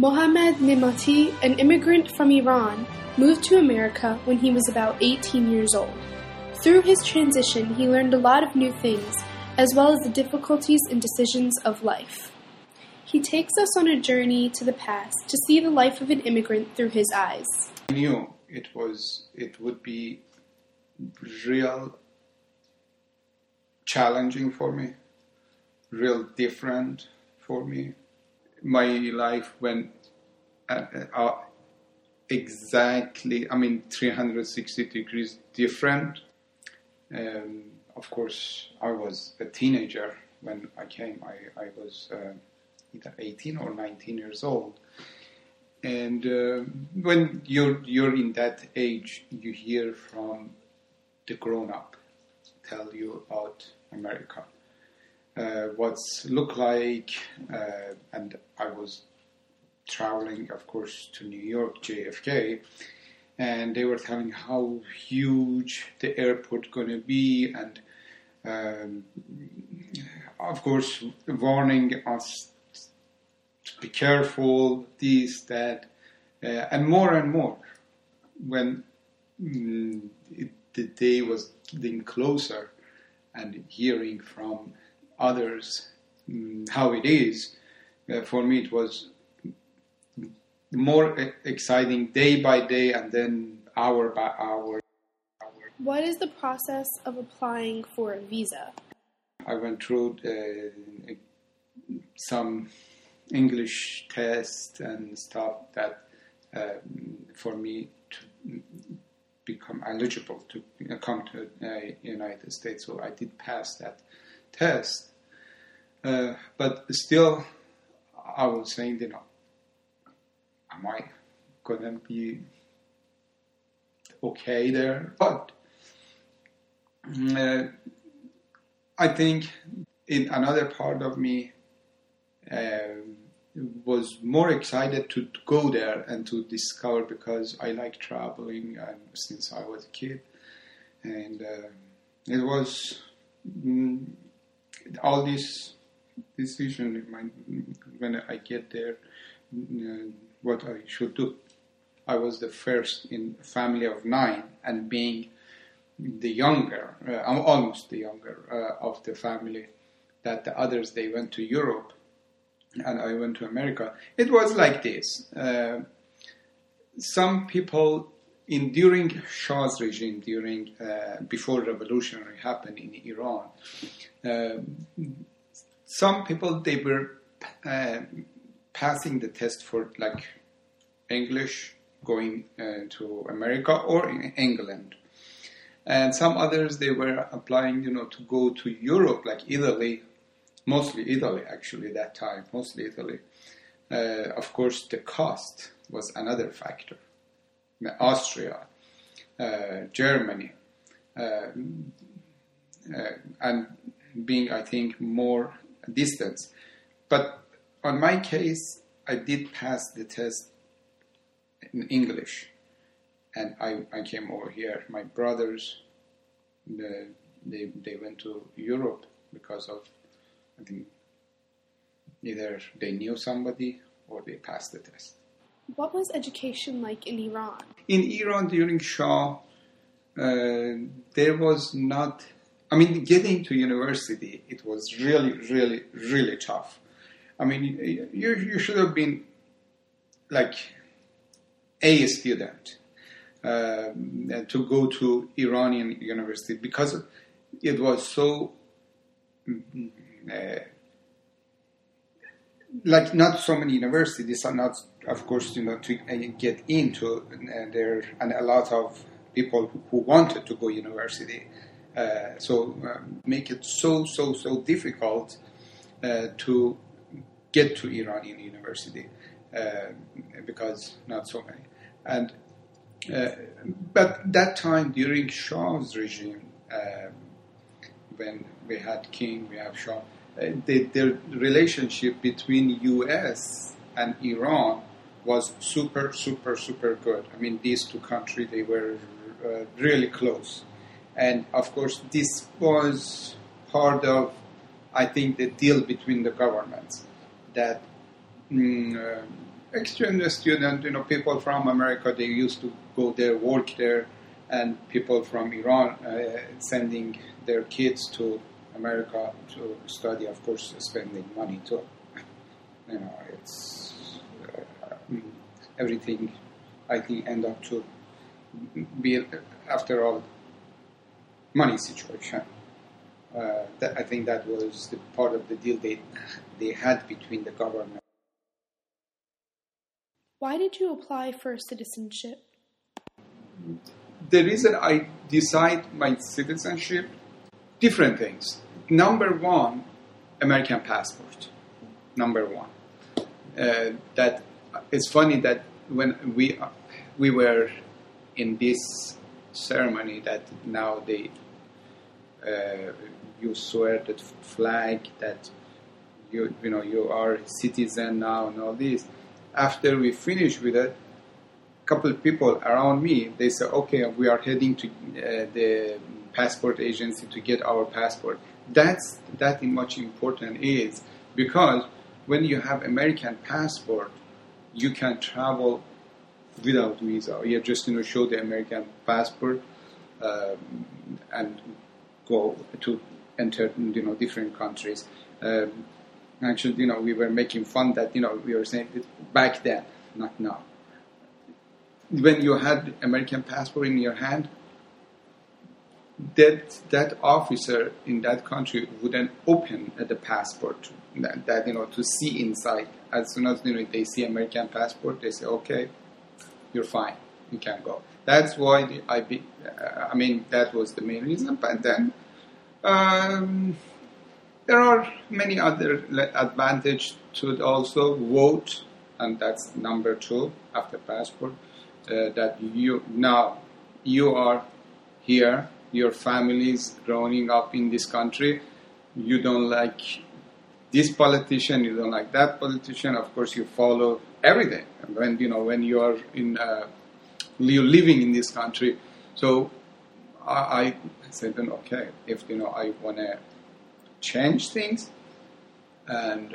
Mohammad Nimati, an immigrant from Iran, moved to America when he was about 18 years old. Through his transition, he learned a lot of new things, as well as the difficulties and decisions of life. He takes us on a journey to the past to see the life of an immigrant through his eyes. I knew it would be real challenging for me, real different for me. My life went exactly, 360 degrees different. Of course, I was a teenager when I came. I was either 18 or 19 years old. And when you're in that age, you hear from the grown-up tell you about America, what's look like, and I was traveling, of course, to New York, JFK, and they were telling how huge the airport gonna be, and of course, warning us to be careful, this, that, and more. When the day was getting closer, and hearing from others how it is, for me it was more exciting day by day and then hour by hour. What is the process of applying for a visa? I went through some English tests and stuff that for me to become eligible to come to United States. So I did pass that test. But still, I was saying, am I going to be okay there? But I think in another part of me was more excited to go there and to discover, because I like traveling since I was a kid. And it was all this decision in my, when I get there, what I should do. I was the first in a family of 9, and being the younger, almost the younger of the family, that the others, they went to Europe and I went to America. It was like this. Some people during Shah's regime, before revolutionary happened in Iran, some people, they were passing the test for like English, going to America or in England. And some others, they were applying, to go to Europe, like Italy, mostly Italy, actually, that time, mostly Italy. Of course, the cost was another factor. Austria, Germany, and being, I think, more distance. But on my case, I did pass the test in English, and I came over here. My brothers, they went to Europe because of, I think, either they knew somebody or they passed the test. What was education like in Iran? In Iran during Shah, there was not, getting to university, it was really, really, really tough. You should have been like a student to go to Iranian university, because it was so like not so many universities are not, of course, to get into there, and a lot of people who wanted to go university, so make it so difficult to get to Iranian university, because not so many. And but that time during Shah's regime, when we had king, we have Shah, the relationship between U.S. and Iran was super good. These two countries, they were really close. And of course, this was part of, I think, the deal between the governments, that exchange student, people from America, they used to go there, work there, and people from Iran sending their kids to America to study, of course, spending money too. It's everything, I think, end up to be, after all, money situation. I think that was the part of the deal they had between the government. Why did you apply for citizenship? The reason I decide my citizenship, different things. Number one, American passport. Number one. That it's funny that when we were in this ceremony, that now they you swear that flag that you are a citizen now and all this. After we finish with it, a couple of people around me, they say, okay, we are heading to the passport agency to get our passport. That's much important is because when you have American passport, you can travel without visa. You just show the American passport and go to enter different countries. Actually, we were making fun that we were saying that back then, not now. When you had American passport in your hand, that officer in that country wouldn't open the passport that to see inside. As soon as they see American passport, they say, okay, you're fine, you can go. That's why that was the main reason. But then there are many other advantages to it also. Vote, and that's number two after passport. That you are here, your family is growing up in this country. You don't like this politician, you don't like that politician. Of course, you follow everything. And when you are you're living in this country. So I said, okay, if I want to change things and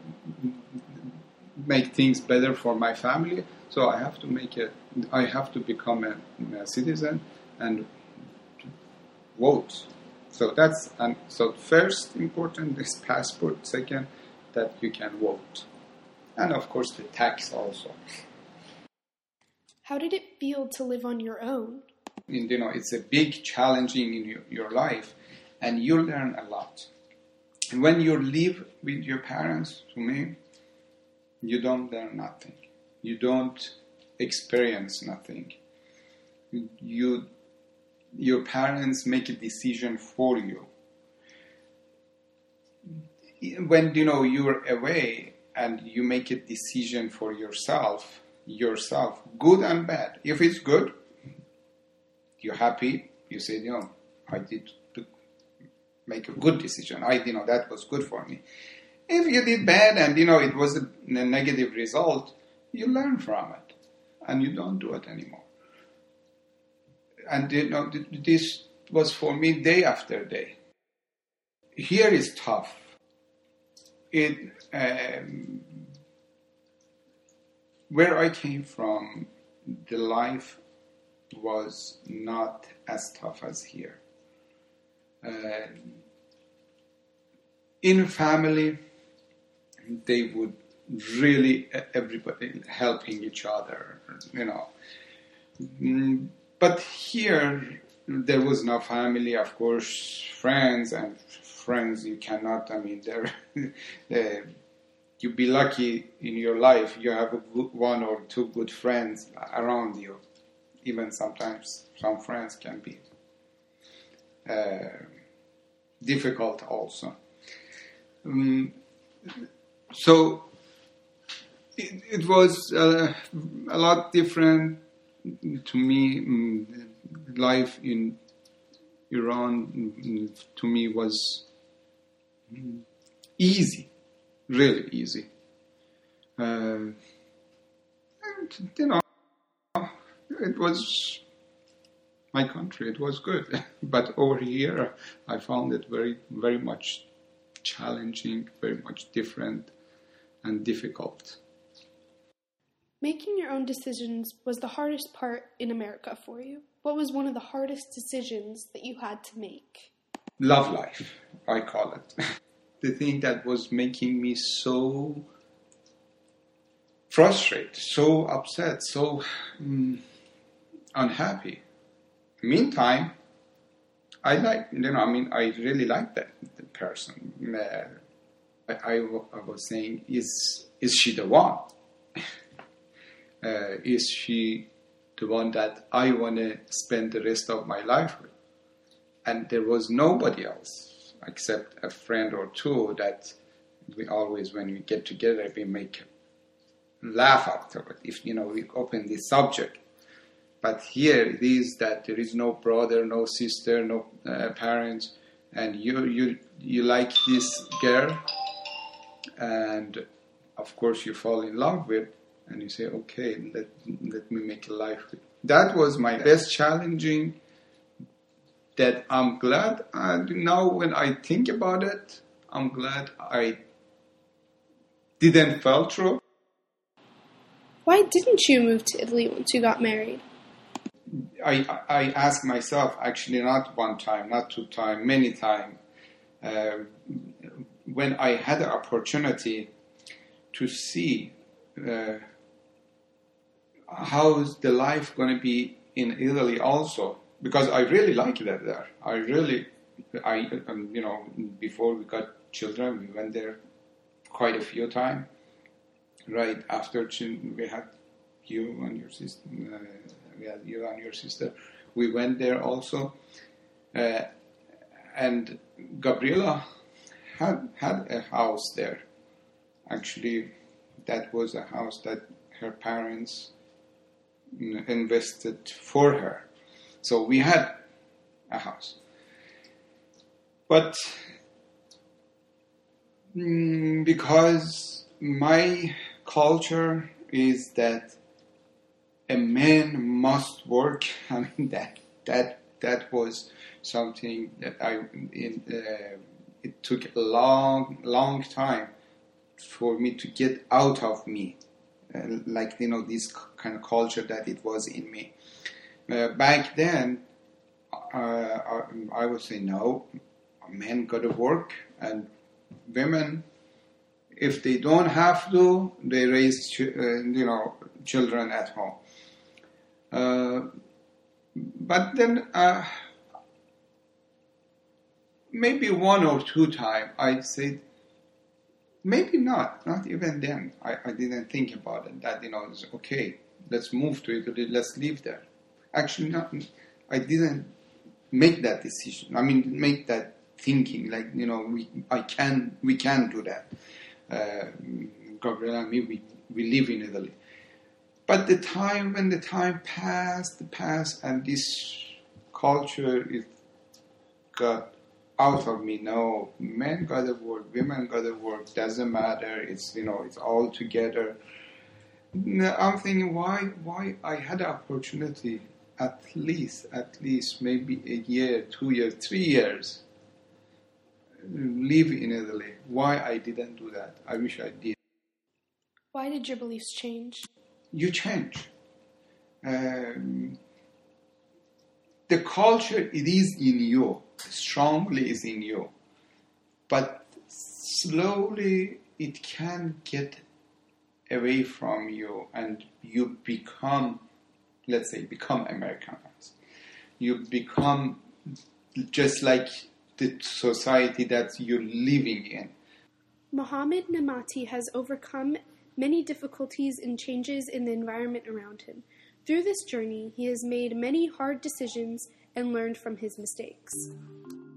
make things better for my family, so I have to become a citizen and vote. So so first important is passport. Second, that you can vote, and of course the tax also. How did it feel to live on your own? It's a big challenging in your life, and you learn a lot. And when you live with your parents, to me, you don't learn nothing. You don't experience nothing. Your parents make a decision for you. When you're away and you make a decision for yourself, good and bad. If it's good, you're happy. You say, I did make a good decision. That was good for me. If you did bad and it was a negative result, you learn from it and you don't do it anymore. And this was for me day after day. Here is tough. Where I came from, the life was not as tough as here. In family, they would really, everybody helping each other, But here, there was no family, of course, friends you cannot, you'd be lucky in your life, you have one or two good friends around you. Even sometimes some friends can be difficult also. So it was a lot different to me. Life in Iran to me was easy, really easy. And it was my country. It was good, but over here I found it very, very much challenging, very much different and difficult. Making your own decisions was the hardest part in America for you. What was one of the hardest decisions that you had to make? Love life, I call it. The thing that was making me so frustrated, so upset, so unhappy. Meantime, I really like that person. I was saying, is she the one? Is she the one that I want to spend the rest of my life with? And there was nobody else except a friend or two that we always, when we get together, we make laugh after it, if we open this subject. But here it is that there is no brother, no sister, no parents, and you like this girl, and of course you fall in love with, and you say, okay, let me make a life with. That was my best challenging. That I'm glad, now when I think about it, I'm glad I didn't fall through. Why didn't you move to Italy once you got married? I asked myself, actually not one time, not two times, many times, when I had the opportunity to see how's the life going to be in Italy also, because I really liked it there. Before we got children, we went there quite a few times. Right after we had you and your sister, we went there also, and Gabriela had a house there. Actually, that was a house that her parents invested for her. So we had a house. But because my culture is that a man must work, I mean that was something that it took a long time for me to get out of me, this kind of culture that it was in me. Back then, I would say no, men got to work, and women, if they don't have to, they raise children at home. But then maybe one or two times I said, maybe not even then. I didn't think about it, that it's okay, let's move to Italy, let's live there. Actually, I didn't make that decision. I mean, make that thinking, we can do that. Gabriela and me, we live in Italy. But when the time passed, and this culture got out of me. No, men gotta work, women gotta work, doesn't matter, it's all together. I'm thinking, why I had the opportunity at least maybe a year, 2 years, 3 years, live in Italy. Why I didn't do that? I wish I did. Why did your beliefs change? You change. The culture, it is in you, strongly is in you, but slowly it can get away from you, and you become, let's say, Americanized. You become just like the society that you're living in. Mohammed Nemati has overcome many difficulties and changes in the environment around him. Through this journey, he has made many hard decisions and learned from his mistakes.